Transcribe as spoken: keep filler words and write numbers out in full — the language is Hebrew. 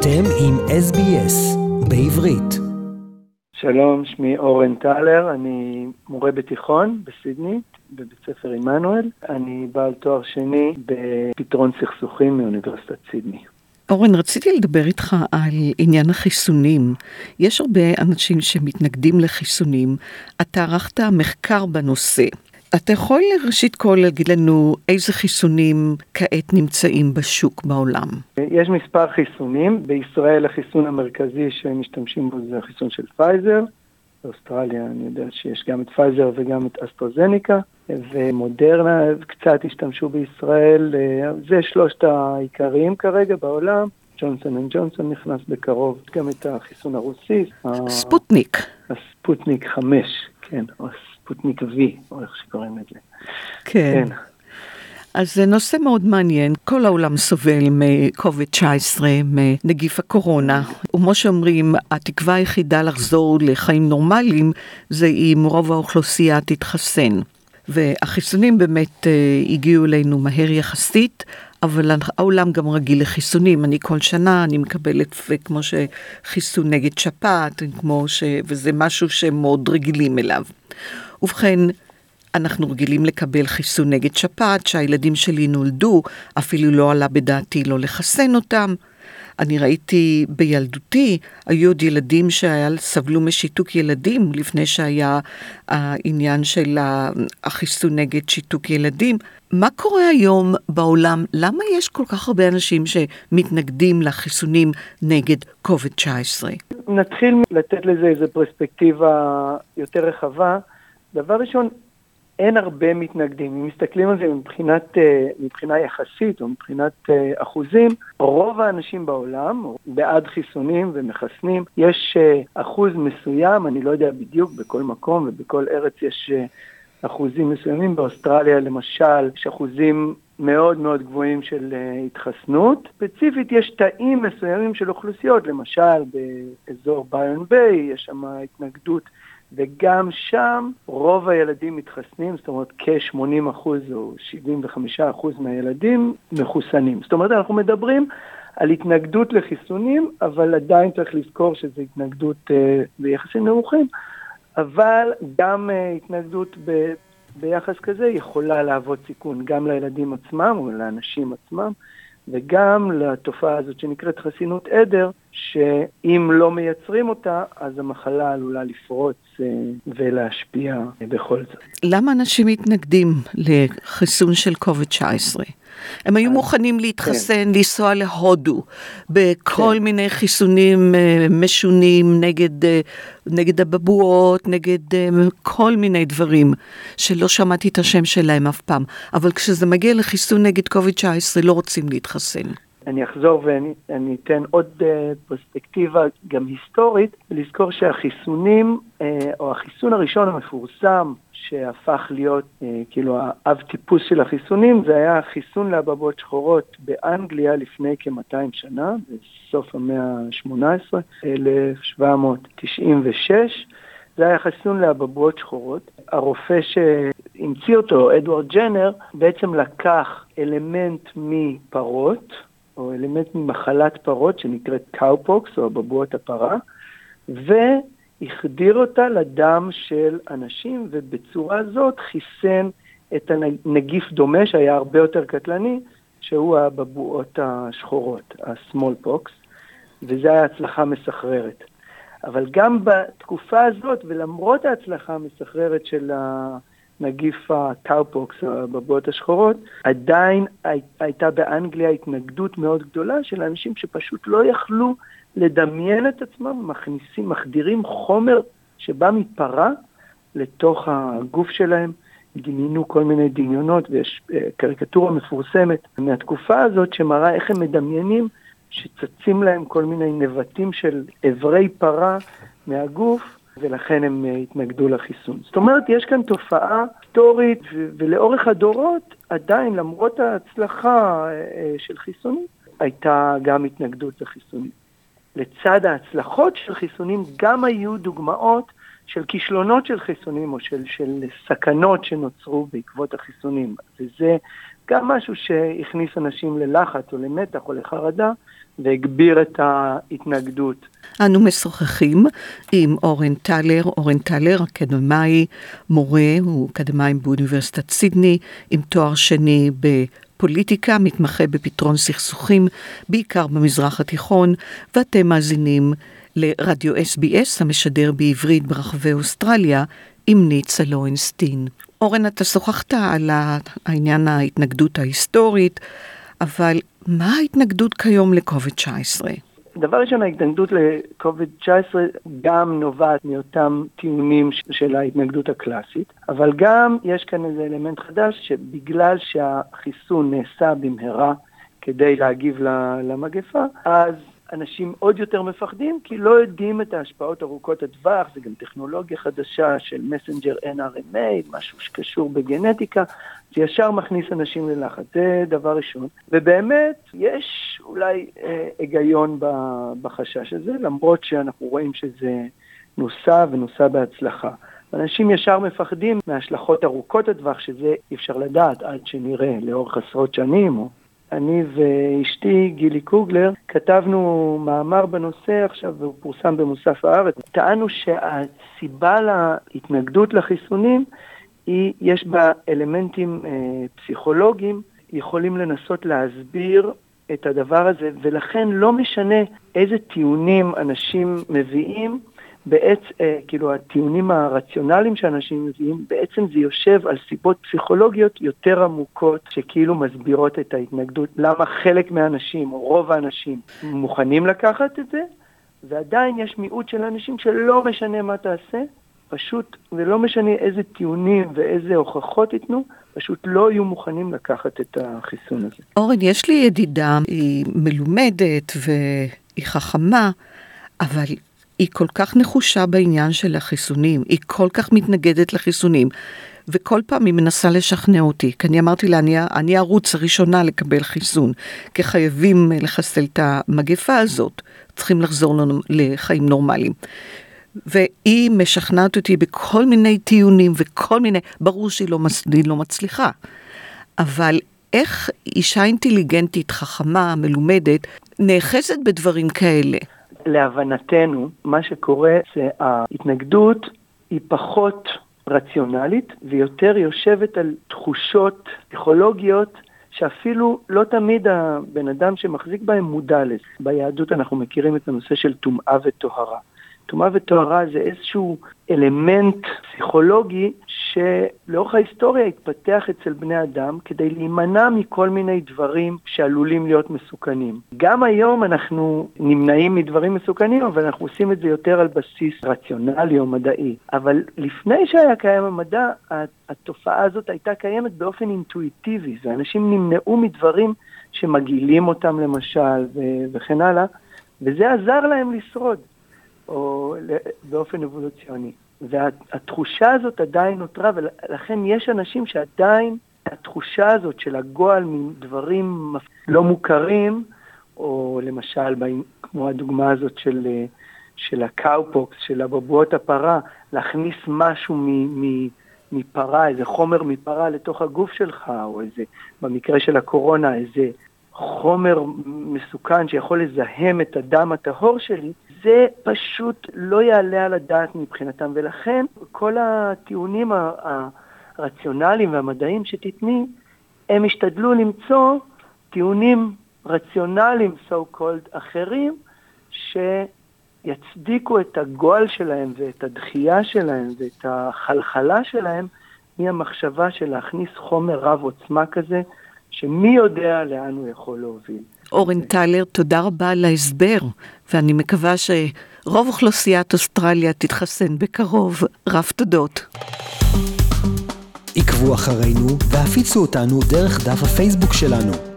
אתם עם אס בי אס בעברית. שלום, שמי אורן טלר, אני מורה בתיכון בסידני, בבית ספר עמנואל. אני בעל תואר שני בפתרון סכסוכים מאוניברסיטת סידני. אורן, רציתי לדבר איתך על עניין החיסונים. יש הרבה אנשים שמתנגדים לחיסונים. אתה ערכת מחקר בנושא. אתה יכול ראשית כל להגיד לנו איזה חיסונים כעת נמצאים בשוק בעולם? יש מספר חיסונים. בישראל החיסון המרכזי שמשתמשים בו זה החיסון של פייזר. באוסטרליה אני יודע שיש גם את פייזר וגם את אסטרזניקה. ומודרנה קצת השתמשו בישראל. זה שלושת העיקריים כרגע בעולם. ג'ונסון אנד ג'ונסון נכנס בקרוב. גם את החיסון הרוסי. ספוטניק. הספוטניק חמש, כן, או ספוטניק וי, או איך שקוראים את זה. כן. כן. אז זה נושא מאוד מעניין. כל העולם סובל מקוביד תשע עשרה, מנגיף הקורונה. וכמו שאומרים, התקווה היחידה לחזור לחיים נורמליים, זה אם רוב האוכלוסייה תתחסן. והחיסונים באמת הגיעו אלינו מהר יחסית, אבל העולם גם רגיל לחיסונים. אני כל שנה, אני מקבלת כמו שחיסון נגד שפעת, כמו ש... וזה משהו שמאוד רגילים אליו. ובכן, אנחנו רגילים לקבל חיסון נגד שפעת, שהילדים שלי נולדו, אפילו לא עלה בדעתי לא לחסן אותם. אני ראיתי בילדותי, היו עוד ילדים שסבלו משיתוק ילדים, לפני שהיה העניין של החיסון נגד שיתוק ילדים. מה קורה היום בעולם? למה יש כל כך הרבה אנשים שמתנגדים לחיסונים נגד קוביד תשע עשרה? נתחיל לתת לזה איזו פרספקטיבה יותר רחבה. דבר ראשון, אין הרבה מתנגדים. אם מסתכלים על זה מבחינת, מבחינה יחסית או מבחינת אחוזים, רוב האנשים בעולם בעד חיסונים ומחסנים. יש אחוז מסוים, אני לא יודע בדיוק, בכל מקום ובכל ארץ יש אחוזים מסוימים. באוסטרליה למשל יש אחוזים מאוד מאוד גבוהים של התחסנות. ספציפית יש תאים מסוימים של אוכלוסיות, למשל באזור ביון ביי יש שם התנגדות, וגם שם רוב הילדים מתחסנים, זאת אומרת כ-שמונים אחוז או שבעים וחמישה אחוז מהילדים מחוסנים. זאת אומרת, אנחנו מדברים על התנגדות לחיסונים, אבל עדיין צריך לזכור שזו התנגדות אה, ביחסים נמוכים, אבל גם אה, התנגדות ב, ביחס כזה יכולה להוות סיכון גם לילדים עצמם או לאנשים עצמם, וגם לתופעה הזאת שנקראת חסינות עדר, שאם לא מייצרים אותה, אז המחלה עלולה לפרוץ ולהשפיע בכל זאת. למה אנשים מתנגדים לחיסון של קוביד תשע עשרה? הם היו מוכנים להתחסן, כן. לנסוע להודו, בכל כן. מיני חיסונים משונים נגד, נגד הבבואות, נגד כל מיני דברים שלא שמעתי את השם שלהם אף פעם. אבל כשזה מגיע לחיסון נגד קוביד תשע עשרה לא רוצים להתחסן. אני אחזור ואני אני אתן עוד uh, פרספקטיבה גם היסטורית, לזכור שהחיסונים, uh, או החיסון הראשון המפורסם שהפך להיות uh, כאילו האב טיפוס של החיסונים, זה היה חיסון לאבעבועות שחורות באנגליה לפני כ-מאתיים שנה, בסוף המאה ה-שמונה עשרה, אלף שבע מאות תשעים ושש, זה היה חיסון לאבעבועות שחורות. הרופא שהמציא אותו, אדוארד ג'נר, בעצם לקח אלמנט מפרות, או אלמנט ממחלת פרות שנקראת קאופוקס, או בבואות הפרה, והחדיר אותה לדם של אנשים, ובצורה זאת חיסן את הנגיף דומה, שהיה הרבה יותר קטלני, שהוא הבבואות השחורות, הסמול פוקס, וזה היה הצלחה מסחררת. אבל גם בתקופה הזאת, ולמרות ההצלחה המסחררת של ה... נגיף הקאופוקס, הבבואות השחורות, עדיין הייתה באנגליה התנגדות מאוד גדולה של אנשים שפשוט לא יכלו לדמיין את עצמם, מכניסים, מחדירים חומר שבא מפרה לתוך הגוף שלהם, דמיינו כל מיני דמיונות, ויש קריקטורה מפורסמת מהתקופה הזאת שמראה איך הם מדמיינים שצצים להם כל מיני נבטים של עברי פרה מהגוף, ולכן הם התנגדו לחיסון. זאת אומרת, יש כאן תופעה היסטורית, ולאורך הדורות, עדיין, למרות ההצלחה של חיסונים, הייתה גם התנגדות לחיסונים. לצד ההצלחות של חיסונים, גם היו דוגמאות של כישלונות של חיסונים, או של, של סכנות שנוצרו בעקבות החיסונים. וזה גם משהו שהכניס אנשים ללחץ, או למתח, או לחרדה, והגביר את ההתנגדות. אנו משוחחים עם אורן טלר, אורן טלר, אקדמאי, מורה, הוא אקדמאי באוניברסיטת סידני, עם תואר שני בפוליטיקה, מתמחה בפתרון סכסוכים, בעיקר במזרח התיכון, ואתם מאזינים לרדיו אס בי אס, המשדר בעברית ברחבי אוסטרליה, עם ניצה לוינסטין. אורן, אתה שוחחת על העניין ההתנגדות ההיסטורית, אבל מה ההתנגדות כיום לקוביד תשע עשרה? דבר ראשון, ההתנגדות לקוביד תשע עשרה גם נובעת מאותם טיעונים של ההתנגדות הקלאסית, אבל גם יש כאן איזה אלמנט חדש שבגלל שהחיסון נעשה במהרה כדי להגיב למגפה, אז אנשים עוד יותר מפחדים, כי לא יודעים את ההשפעות ארוכות הטווח, זה גם טכנולוגיה חדשה של מסנג'ר אן אר אם איי, משהו שקשור בגנטיקה, זה ישר מכניס אנשים ללחץ, זה דבר ראשון. ובאמת, יש אולי אה, היגיון בחשש הזה, למרות שאנחנו רואים שזה נוסע ונוסע בהצלחה. אנשים ישר מפחדים מהשלכות ארוכות הטווח, שזה אפשר לדעת עד שנראה לאורך עשרות שנים, או אני ואשתי גילי קוגלר כתבנו מאמר בנושא עכשיו, והוא פורסם במוסף הארץ. טענו שהסיבה להתנגדות לחיסונים היא, יש בה אלמנטים אה, פסיכולוגיים, יכולים לנסות להסביר את הדבר הזה, ולכן לא משנה איזה טיעונים אנשים מביאים, בעצם, אה, כאילו הטיעונים הרציונליים שאנשים מביאים, בעצם זה יושב על סיבות פסיכולוגיות יותר עמוקות, שכאילו מסבירות את ההתנגדות, למה חלק מהאנשים, או רוב האנשים, מוכנים לקחת את זה, ועדיין יש מיעוט של אנשים שלא משנה מה תעשה, פשוט, ולא משנה איזה טיעונים ואיזה הוכחות ייתנו, פשוט לא יהיו מוכנים לקחת את החיסון הזה. אורן, יש לי ידידה, היא מלומדת והיא חכמה, אבל היא כל כך נחושה בעניין של החיסונים, היא כל כך מתנגדת לחיסונים, וכל פעם היא מנסה לשכנע אותי, כי אני אמרתי לה, אני, אני ערוץ הראשונה לקבל חיסון, כי חייבים לחסל את המגפה הזאת, צריכים לחזור לחיים נורמליים. והיא משכנעת אותי בכל מיני טיעונים, וכל מיני, ברור שהיא לא, לא מצליחה, אבל איך אישה אינטליגנטית, חכמה, מלומדת, נאחזת בדברים כאלה? להבנתנו, מה שקורה זה ההתנגדות היא פחות רציונלית, ויותר יושבת על תחושות פסיכולוגיות, שאפילו לא תמיד הבן אדם שמחזיק בהם מודע לזה. ביהדות אנחנו מכירים את הנושא של טומאה וטהרה. טומאה וטהרה זה איזשהו אלמנט פסיכולוגי שלאורך ההיסטוריה התפתח אצל בני אדם כדי להימנע מכל מיני דברים שעלולים להיות מסוכנים. גם היום אנחנו נמנעים מדברים מסוכנים, אבל אנחנו עושים את זה יותר על בסיס רציונלי או מדעי. אבל לפני שהיה קיים המדע, התופעה הזאת הייתה קיימת באופן אינטואיטיבי, ואנשים נמנעו מדברים שמגעילים אותם למשל וכן הלאה, וזה עזר להם לשרוד. או באופן אבולוציוני. והתחושה הזאת עדיין נותרה, ולכן יש אנשים שעדיין התחושה הזאת של הגועל מדברים לא מוכרים, או למשל, כמו הדוגמה הזאת של, של הקאופוקס, של הבבואות הפרה, להכניס משהו מ, מ, מפרה, איזה חומר מפרה לתוך הגוף שלך, או איזה, במקרה של הקורונה, איזה חומר מסוכן שיכול לזהם את הדם הטהור שלי, זה פשוט לא יעלה על הדעת מבחינתם, ולכן כל הטיעונים הרציונליים והמדעיים שתתני, הם השתדלו למצוא טיעונים רציונליים, so called, אחרים, שיצדיקו את הגועל שלהם ואת הדחייה שלהם ואת החלחלה שלהם, מהמחשבה של להכניס חומר רב עוצמה כזה, שמי יודע לאן הוא יכול להוביל. אורן טלר, תודה רבה על ההסבר, ואני מקווה שרוב אוכלוסיית אוסטרליה תתחסן בקרוב. רב תודות. עקבו אחרינו והפיצו אותנו דרך דף הפייסבוק שלנו.